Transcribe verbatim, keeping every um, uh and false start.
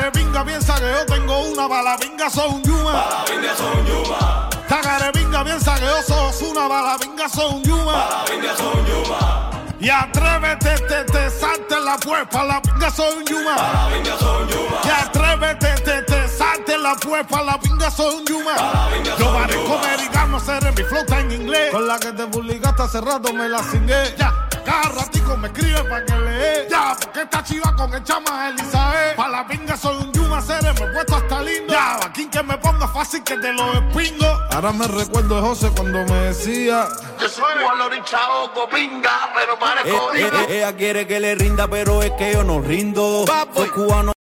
Tagarebinga piensa que yo tengo una, balabinga soy un yuma. Balabinga soy un yuma. Tagarebinga piensa que yo soy una, balabinga soy un yuma. Balabinga soy un yuma. Y atrévete, te, te, salte la puerta, la pinga soy un yuma. Balabinga soy un yuma. Y atrévete, te, te, salte la puerta, la pinga soy un yuma. Yo parezco americano, seré mi flota en inglés. Con la que te publicaste hace rato me la cingué. Ya, cada ratico me escribe pa' que lee. Ya, porque esta chiva con el chama Elizabeth. Pa' la pinga soy un yuma, seré, me he puesto hasta lindo. Ya, aquí que me ponga fácil que te lo espingo. Ahora me recuerdo de José cuando me decía: yo soy Juan Lorichao, copinga, pero parezco eh, eh, eh, ella quiere que le rinda, pero es que yo no rindo. Soy cubano.